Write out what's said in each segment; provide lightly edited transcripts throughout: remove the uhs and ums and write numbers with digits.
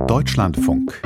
Deutschlandfunk.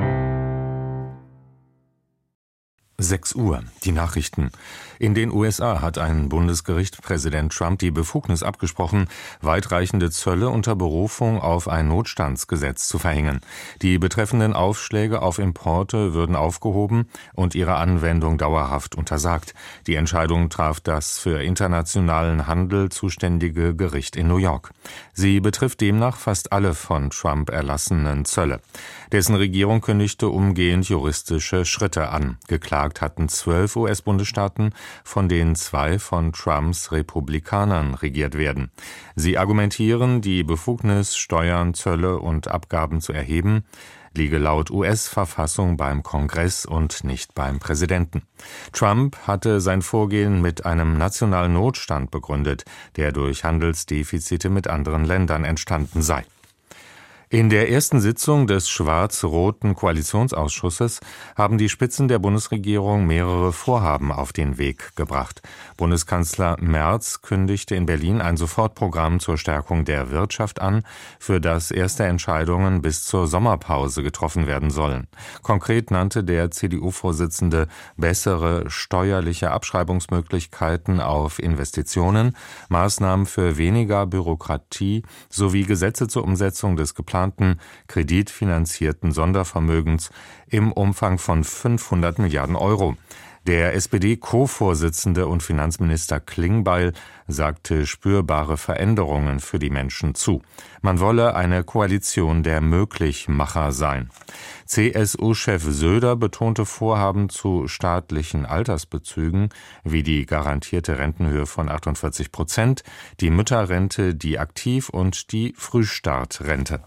6 Uhr, die Nachrichten. In den USA hat ein Bundesgericht Präsident Trump die Befugnis abgesprochen, weitreichende Zölle unter Berufung auf ein Notstandsgesetz zu verhängen. Die betreffenden Aufschläge auf Importe würden aufgehoben und ihre Anwendung dauerhaft untersagt. Die Entscheidung traf das für internationalen Handel zuständige Gericht in New York. Sie betrifft demnach fast alle von Trump erlassenen Zölle. Dessen Regierung kündigte umgehend juristische Schritte an. Geklagt hatten 12 US-Bundesstaaten, von denen 2 von Trumps Republikanern regiert werden. Sie argumentieren, die Befugnis, Steuern, Zölle und Abgaben zu erheben, liege laut US-Verfassung beim Kongress und nicht beim Präsidenten. Trump hatte sein Vorgehen mit einem nationalen Notstand begründet, der durch Handelsdefizite mit anderen Ländern entstanden sei. In der ersten Sitzung des schwarz-roten Koalitionsausschusses haben die Spitzen der Bundesregierung mehrere Vorhaben auf den Weg gebracht. Bundeskanzler Merz kündigte in Berlin ein Sofortprogramm zur Stärkung der Wirtschaft an, für das erste Entscheidungen bis zur Sommerpause getroffen werden sollen. Konkret nannte der CDU-Vorsitzende bessere steuerliche Abschreibungsmöglichkeiten auf Investitionen, Maßnahmen für weniger Bürokratie sowie Gesetze zur Umsetzung des geplanten kreditfinanzierten Sondervermögens im Umfang von 500 Milliarden Euro. Der SPD-Co-Vorsitzende und Finanzminister Klingbeil sagte spürbare Veränderungen für die Menschen zu. Man wolle eine Koalition der Möglichmacher sein. CSU-Chef Söder betonte Vorhaben zu staatlichen Altersbezügen wie die garantierte Rentenhöhe von 48%, die Mütterrente, die Aktiv- und die Frühstartrente.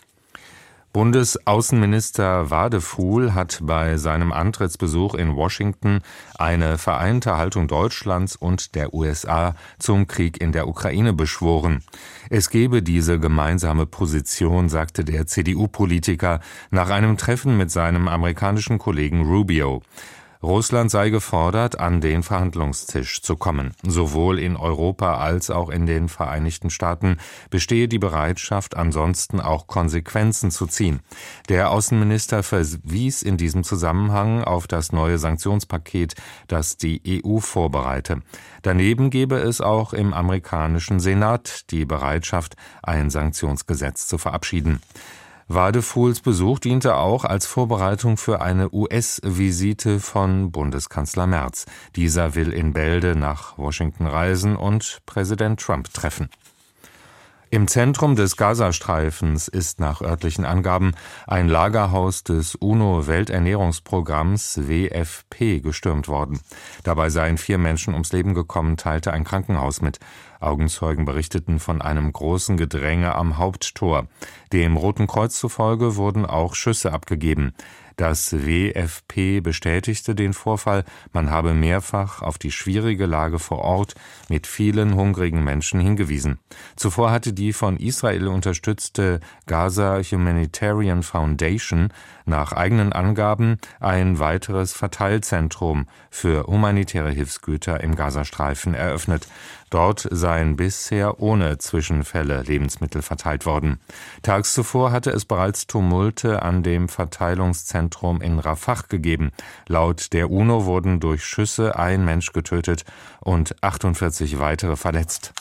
Bundesaußenminister Wadefuhl hat bei seinem Antrittsbesuch in Washington eine vereinte Haltung Deutschlands und der USA zum Krieg in der Ukraine beschworen. Es gebe diese gemeinsame Position, sagte der CDU-Politiker nach einem Treffen mit seinem amerikanischen Kollegen Rubio. Russland sei gefordert, an den Verhandlungstisch zu kommen. Sowohl in Europa als auch in den Vereinigten Staaten bestehe die Bereitschaft, ansonsten auch Konsequenzen zu ziehen. Der Außenminister verwies in diesem Zusammenhang auf das neue Sanktionspaket, das die EU vorbereite. Daneben gebe es auch im amerikanischen Senat die Bereitschaft, ein Sanktionsgesetz zu verabschieden. Wadefuhls Besuch diente auch als Vorbereitung für eine US-Visite von Bundeskanzler Merz. Dieser will in Bälde nach Washington reisen und Präsident Trump treffen. Im Zentrum des Gazastreifens ist nach örtlichen Angaben ein Lagerhaus des UNO-Welternährungsprogramms WFP gestürmt worden. Dabei seien 4 Menschen ums Leben gekommen, teilte ein Krankenhaus mit. Augenzeugen berichteten von einem großen Gedränge am Haupttor. Dem Roten Kreuz zufolge wurden auch Schüsse abgegeben. Das WFP bestätigte den Vorfall, man habe mehrfach auf die schwierige Lage vor Ort mit vielen hungrigen Menschen hingewiesen. Zuvor hatte die von Israel unterstützte Gaza Humanitarian Foundation nach eigenen Angaben ein weiteres Verteilzentrum für humanitäre Hilfsgüter im Gazastreifen eröffnet. Dort seien bisher ohne Zwischenfälle Lebensmittel verteilt worden. Tags zuvor hatte es bereits Tumulte an dem Verteilungszentrum in Rafah gegeben. Laut der UNO wurden durch Schüsse 1 Mensch getötet und 48 weitere verletzt.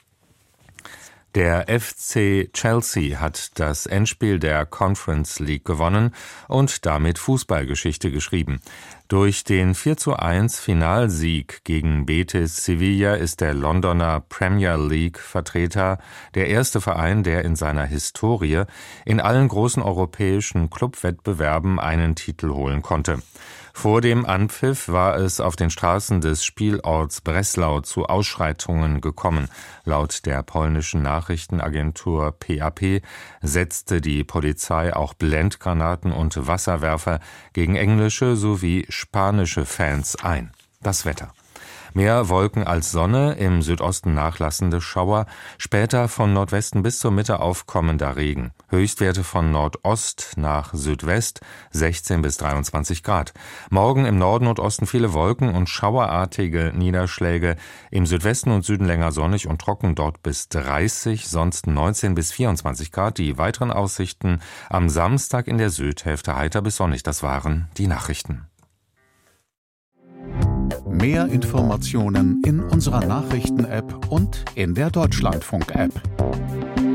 Der FC Chelsea hat das Endspiel der Conference League gewonnen und damit Fußballgeschichte geschrieben. Durch den 4:1 Finalsieg gegen Betis Sevilla ist der Londoner Premier League-Vertreter der erste Verein, der in seiner Historie in allen großen europäischen Clubwettbewerben einen Titel holen konnte. Vor dem Anpfiff war es auf den Straßen des Spielorts Breslau zu Ausschreitungen gekommen. Laut der polnischen Nachrichtenagentur PAP setzte die Polizei auch Blendgranaten und Wasserwerfer gegen englische sowie spanische Fans ein. Das Wetter. Mehr Wolken als Sonne, im Südosten nachlassende Schauer, später von Nordwesten bis zur Mitte aufkommender Regen. Höchstwerte von Nordost nach Südwest 16 bis 23 Grad. Morgen im Norden und Osten viele Wolken und schauerartige Niederschläge. Im Südwesten und Süden länger sonnig und trocken, dort bis 30, sonst 19 bis 24 Grad. Die weiteren Aussichten am Samstag in der Südhälfte heiter bis sonnig. Das waren die Nachrichten. Mehr Informationen in unserer Nachrichten-App und in der Deutschlandfunk-App.